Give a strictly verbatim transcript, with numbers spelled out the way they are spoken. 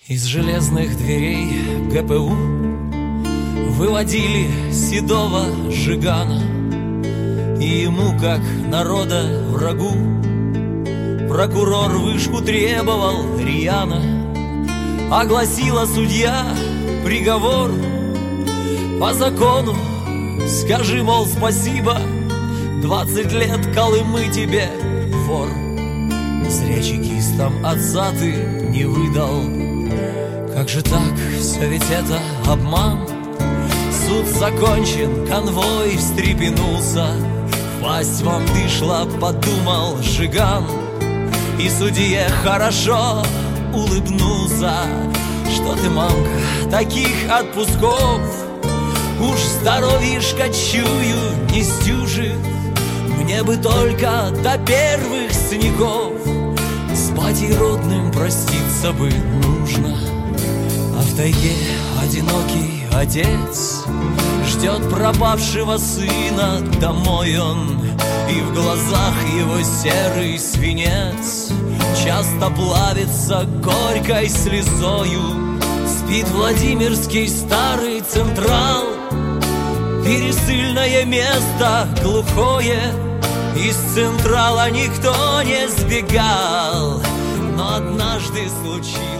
Из железных дверей ГПУ выводили седого Жигана, и ему, как народа врагу, прокурор вышку требовал рьяно. Огласила судья приговор по закону: скажи, мол, спасибо, двадцать лет Колымы тебе, вор. Зря чекистам отца ты не выдал. Как же так, все ведь это обман. Суд закончен, конвой встрепенулся. Пасть вам дышла, подумал Жиган, и судье хорошо улыбнулся. Что ты, мамка, таких отпусков уж здоровьишко чую не стюжит. Мне бы только до первых снегов с батей родным проститься бы нужно. А в тайге одинокий отец ждет пропавшего сына. Домой он, и в глазах его серый свинец часто плавится горькой слезою. Спит Владимирский старый Централ, пересыльное место глухое. Из Централа никто не сбегал, но однажды случилось